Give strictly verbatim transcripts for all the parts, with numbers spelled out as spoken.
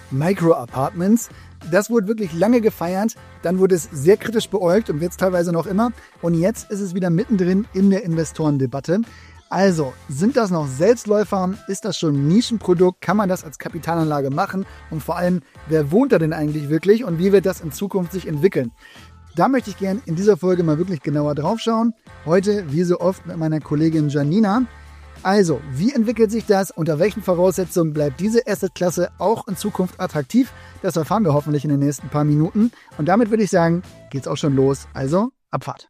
Micro-Apartments. Das wurde wirklich lange gefeiert, dann wurde es sehr kritisch beäugt und wird es teilweise noch immer. Und jetzt ist es wieder mittendrin in der Investorendebatte. Also, sind das noch Selbstläufer? Ist das schon ein Nischenprodukt? Kann man das als Kapitalanlage machen? Und vor allem, wer wohnt da denn eigentlich wirklich und wie wird das in Zukunft sich entwickeln? Da möchte ich gerne in dieser Folge mal wirklich genauer drauf schauen. Heute, wie so oft, mit meiner Kollegin Janina. Also, wie entwickelt sich das? Unter welchen Voraussetzungen bleibt diese Assetklasse auch in Zukunft attraktiv? Das erfahren wir hoffentlich in den nächsten paar Minuten. Und damit würde ich sagen, geht's auch schon los. Also, Abfahrt.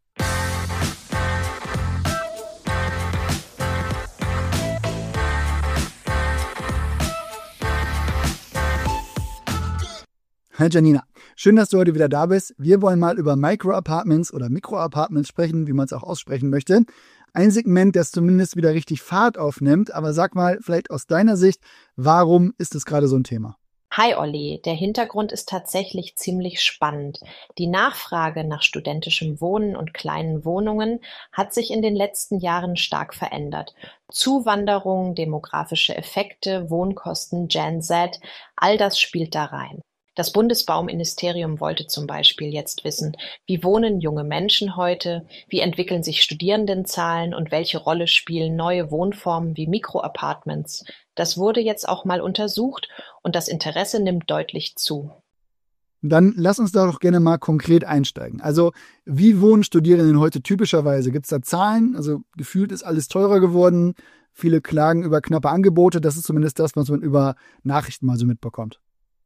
Hi Janina, schön, dass du heute wieder da bist. Wir wollen mal über Micro-Apartments oder Mikro-Apartments sprechen, wie man es auch aussprechen möchte. Ein Segment, das zumindest wieder richtig Fahrt aufnimmt. Aber sag mal, vielleicht aus deiner Sicht, warum ist es gerade so ein Thema? Hi Olli, der Hintergrund ist tatsächlich ziemlich spannend. Die Nachfrage nach studentischem Wohnen und kleinen Wohnungen hat sich in den letzten Jahren stark verändert. Zuwanderung, demografische Effekte, Wohnkosten, Gen Z, all das spielt da rein. Das Bundesbauministerium wollte zum Beispiel jetzt wissen, wie wohnen junge Menschen heute, wie entwickeln sich Studierendenzahlen und welche Rolle spielen neue Wohnformen wie Mikroapartments. Das wurde jetzt auch mal untersucht und das Interesse nimmt deutlich zu. Dann lass uns da doch gerne mal konkret einsteigen. Also wie wohnen Studierenden heute typischerweise? Gibt es da Zahlen? Also gefühlt ist alles teurer geworden. Viele klagen über knappe Angebote. Das ist zumindest das, was man über Nachrichten mal so mitbekommt.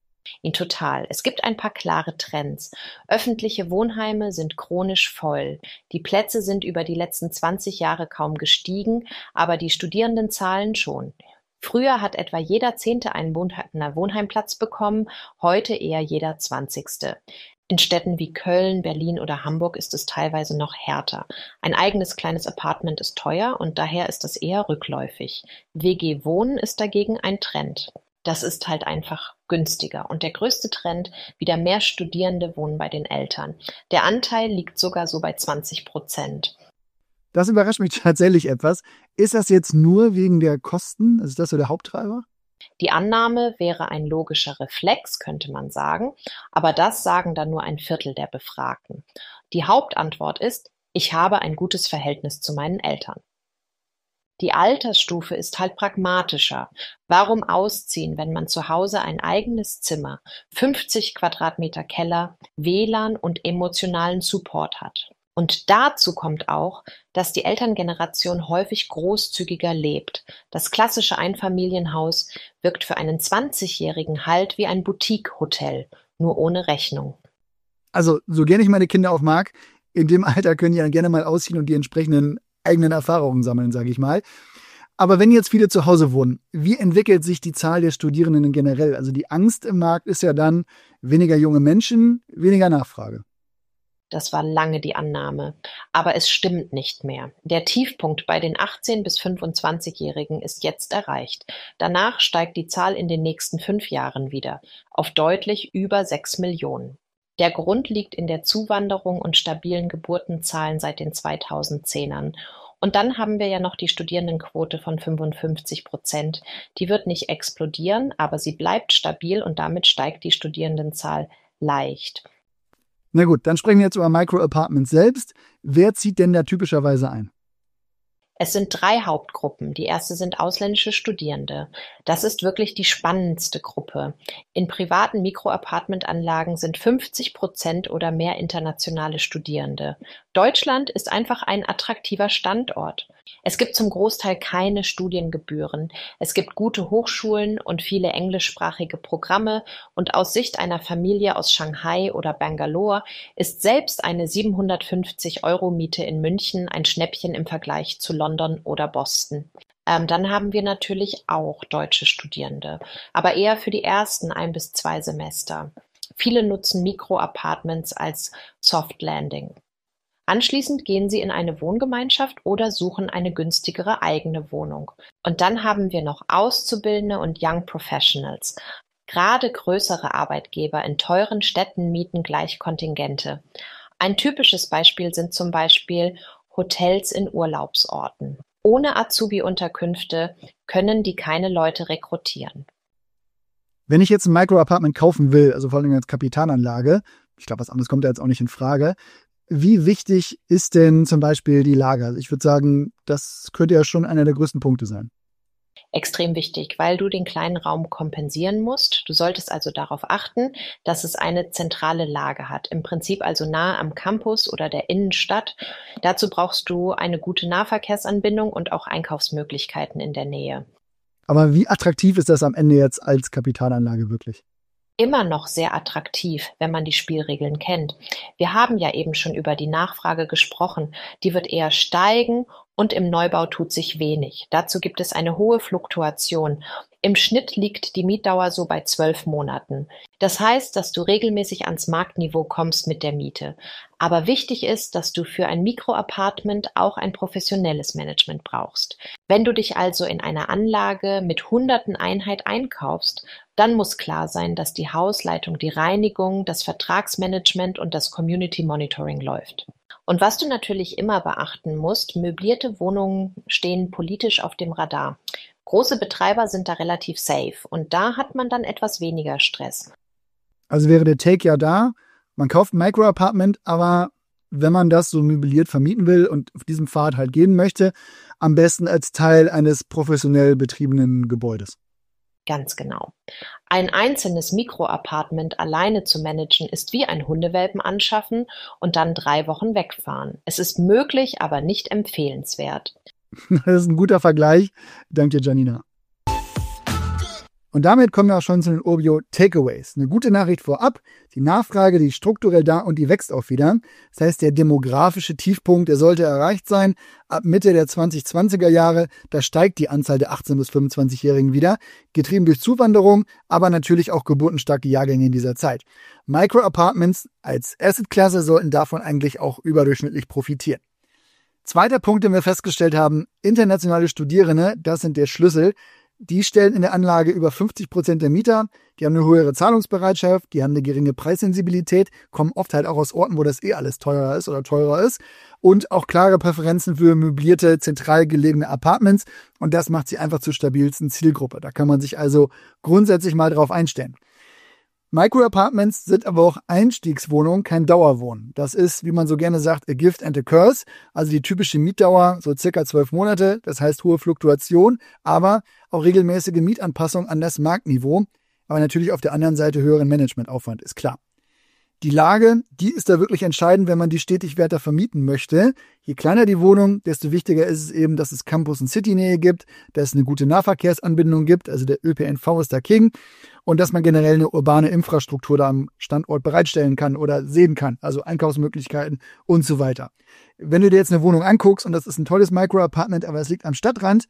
In total. Es gibt ein paar klare Trends. Öffentliche Wohnheime sind chronisch voll. Die Plätze sind über die letzten zwanzig Jahre kaum gestiegen, aber die Studierendenzahlen schon. Früher hat etwa jeder Zehnte einen Wohnheimplatz bekommen, heute eher jeder Zwanzigste. In Städten wie Köln, Berlin oder Hamburg ist es teilweise noch härter. Ein eigenes kleines Apartment ist teuer und daher ist es eher rückläufig. W G-Wohnen ist dagegen ein Trend. Das ist halt einfach günstiger. Und der größte Trend, wieder mehr Studierende wohnen bei den Eltern. Der Anteil liegt sogar so bei zwanzig Prozent. Das überrascht mich tatsächlich etwas. Ist das jetzt nur wegen der Kosten? Ist das so der Haupttreiber? Die Annahme wäre ein logischer Reflex, könnte man sagen. Aber das sagen dann nur ein Viertel der Befragten. Die Hauptantwort ist, ich habe ein gutes Verhältnis zu meinen Eltern. Die Altersstufe ist halt pragmatischer. Warum ausziehen, wenn man zu Hause ein eigenes Zimmer, fünfzig Quadratmeter Keller, W L A N und emotionalen Support hat? Und dazu kommt auch, dass die Elterngeneration häufig großzügiger lebt. Das klassische Einfamilienhaus wirkt für einen zwanzigjährigen halt wie ein Boutique-Hotel, nur ohne Rechnung. Also, so gerne ich meine Kinder auch mag, in dem Alter können die dann gerne mal ausziehen und die entsprechenden eigenen Erfahrungen sammeln, sage ich mal. Aber wenn jetzt viele zu Hause wohnen, wie entwickelt sich die Zahl der Studierenden generell? Also die Angst im Markt ist ja dann weniger junge Menschen, weniger Nachfrage. Das war lange die Annahme. Aber es stimmt nicht mehr. Der Tiefpunkt bei den achtzehn- bis fünfundzwanzigjährigen ist jetzt erreicht. Danach steigt die Zahl in den nächsten fünf Jahren wieder auf deutlich über sechs Millionen. Der Grund liegt in der Zuwanderung und stabilen Geburtenzahlen seit den zweitausendzehnern. Und dann haben wir ja noch die Studierendenquote von fünfundfünfzig Prozent. Die wird nicht explodieren, aber sie bleibt stabil und damit steigt die Studierendenzahl leicht. Na gut, dann sprechen wir jetzt über Micro-Apartments selbst. Wer zieht denn da typischerweise ein? Es sind drei Hauptgruppen. Die erste sind ausländische Studierende. Das ist wirklich die spannendste Gruppe. In privaten Mikroapartmentanlagen sind fünfzig Prozent oder mehr internationale Studierende. Deutschland ist einfach ein attraktiver Standort. Es gibt zum Großteil keine Studiengebühren. Es gibt gute Hochschulen und viele englischsprachige Programme. Und aus Sicht einer Familie aus Shanghai oder Bangalore ist selbst eine siebenhundertfünfzig Euro Miete in München ein Schnäppchen im Vergleich zu London oder Boston. Ähm, dann haben wir natürlich auch deutsche Studierende, aber eher für die ersten ein bis zwei Semester. Viele nutzen Mikroapartments als Soft Landing. Anschließend gehen sie in eine Wohngemeinschaft oder suchen eine günstigere eigene Wohnung. Und dann haben wir noch Auszubildende und Young Professionals. Gerade größere Arbeitgeber in teuren Städten mieten gleich Kontingente. Ein typisches Beispiel sind zum Beispiel Hotels in Urlaubsorten. Ohne Azubi-Unterkünfte können die keine Leute rekrutieren. Wenn ich jetzt ein Micro-Apartment kaufen will, also vor allem als Kapitalanlage, ich glaube, was anderes kommt da jetzt auch nicht in Frage, wie wichtig ist denn zum Beispiel die Lage? Also ich würde sagen, das könnte ja schon einer der größten Punkte sein. Extrem wichtig, weil du den kleinen Raum kompensieren musst. Du solltest also darauf achten, dass es eine zentrale Lage hat, im Prinzip also nahe am Campus oder der Innenstadt. Dazu brauchst du eine gute Nahverkehrsanbindung und auch Einkaufsmöglichkeiten in der Nähe. Aber wie attraktiv ist das am Ende jetzt als Kapitalanlage wirklich? Immer noch sehr attraktiv, wenn man die Spielregeln kennt. Wir haben ja eben schon über die Nachfrage gesprochen. Die wird eher steigen und im Neubau tut sich wenig. Dazu gibt es eine hohe Fluktuation. Im Schnitt liegt die Mietdauer so bei zwölf Monaten. Das heißt, dass du regelmäßig ans Marktniveau kommst mit der Miete. Aber wichtig ist, dass du für ein Mikroapartment auch ein professionelles Management brauchst. Wenn du dich also in einer Anlage mit hunderten Einheit einkaufst, dann muss klar sein, dass die Hausleitung, die Reinigung, das Vertragsmanagement und das Community Monitoring läuft. Und was du natürlich immer beachten musst, möblierte Wohnungen stehen politisch auf dem Radar. Große Betreiber sind da relativ safe und da hat man dann etwas weniger Stress. Also wäre der Take ja da, man kauft ein Micro-Apartment, aber wenn man das so möbliert vermieten will und auf diesem Pfad halt gehen möchte, am besten als Teil eines professionell betriebenen Gebäudes. Ganz genau. Ein einzelnes Mikroapartment alleine zu managen, ist wie ein Hundewelpen anschaffen und dann drei Wochen wegfahren. Es ist möglich, aber nicht empfehlenswert. Das ist ein guter Vergleich. Danke dir, Janina. Und damit kommen wir auch schon zu den Urbio Takeaways. Eine gute Nachricht vorab. Die Nachfrage, die ist strukturell da und die wächst auch wieder. Das heißt, der demografische Tiefpunkt, der sollte erreicht sein. Ab Mitte der zwanzig zwanziger Jahre, da steigt die Anzahl der achtzehn- bis fünfundzwanzigjährigen wieder. Getrieben durch Zuwanderung, aber natürlich auch geburtenstarke Jahrgänge in dieser Zeit. Micro-Apartments als Asset-Klasse sollten davon eigentlich auch überdurchschnittlich profitieren. Zweiter Punkt, den wir festgestellt haben, internationale Studierende, das sind der Schlüssel. Die stellen in der Anlage über fünfzig Prozent der Mieter, die haben eine höhere Zahlungsbereitschaft, die haben eine geringe Preissensibilität, kommen oft halt auch aus Orten, wo das eh alles teurer ist oder teurer ist und auch klare Präferenzen für möblierte, zentral gelegene Apartments und das macht sie einfach zur stabilsten Zielgruppe. Da kann man sich also grundsätzlich mal drauf einstellen. Micro-Apartments sind aber auch Einstiegswohnungen, kein Dauerwohnen. Das ist, wie man so gerne sagt, a gift and a curse. Also die typische Mietdauer, so circa zwölf Monate. Das heißt hohe Fluktuation, aber auch regelmäßige Mietanpassung an das Marktniveau. Aber natürlich auf der anderen Seite höheren Managementaufwand, ist klar. Die Lage, die ist da wirklich entscheidend, wenn man die stetig weiter vermieten möchte. Je kleiner die Wohnung, desto wichtiger ist es eben, dass es Campus- und Citynähe gibt, dass es eine gute Nahverkehrsanbindung gibt, also der Ö P N V ist da King, und dass man generell eine urbane Infrastruktur da am Standort bereitstellen kann oder sehen kann, also Einkaufsmöglichkeiten und so weiter. Wenn du dir jetzt eine Wohnung anguckst und das ist ein tolles Micro-Apartment, aber es liegt am Stadtrand,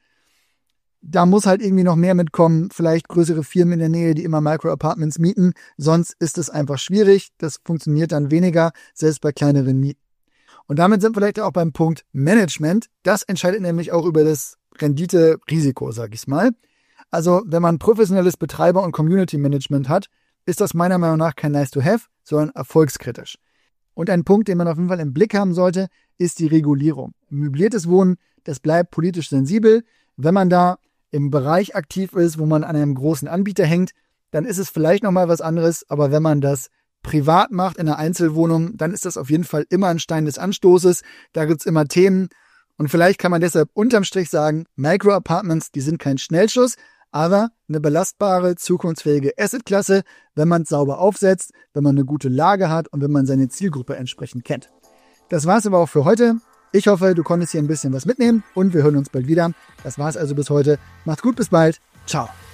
da muss halt irgendwie noch mehr mitkommen, vielleicht größere Firmen in der Nähe, die immer Micro-Apartments mieten, sonst ist es einfach schwierig, das funktioniert dann weniger, selbst bei kleineren Mieten. Und damit sind wir vielleicht auch beim Punkt Management, das entscheidet nämlich auch über das Rendite-Risiko, sag ich mal. Also wenn man professionelles Betreiber- und Community-Management hat, ist das meiner Meinung nach kein Nice-to-have, sondern erfolgskritisch. Und ein Punkt, den man auf jeden Fall im Blick haben sollte, ist die Regulierung. Möbliertes Wohnen, das bleibt politisch sensibel. Wenn man da im Bereich aktiv ist, wo man an einem großen Anbieter hängt, dann ist es vielleicht nochmal was anderes, aber wenn man das privat macht in einer Einzelwohnung, dann ist das auf jeden Fall immer ein Stein des Anstoßes, da gibt's immer Themen und vielleicht kann man deshalb unterm Strich sagen, Micro-Apartments, die sind kein Schnellschuss, aber eine belastbare, zukunftsfähige Assetklasse, wenn man es sauber aufsetzt, wenn man eine gute Lage hat und wenn man seine Zielgruppe entsprechend kennt. Das war's aber auch für heute. Ich hoffe, du konntest hier ein bisschen was mitnehmen und wir hören uns bald wieder. Das war's also bis heute. Macht's gut, bis bald. Ciao.